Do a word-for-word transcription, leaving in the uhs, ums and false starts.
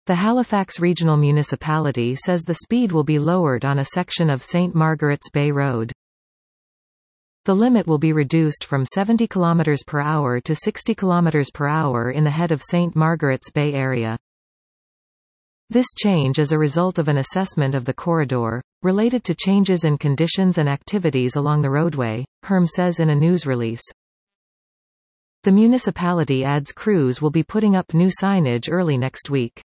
The Halifax Regional Municipality says the speed will be lowered on a section of Saint Margaret's Bay Road. The limit will be reduced from seventy kilometers per hour to sixty kilometers per hour in the head of Saint Margaret's Bay area. This change is a result of an assessment of the corridor, related to changes in conditions and activities along the roadway, H R M says in a news release. The municipality adds crews will be putting up new signage early next week.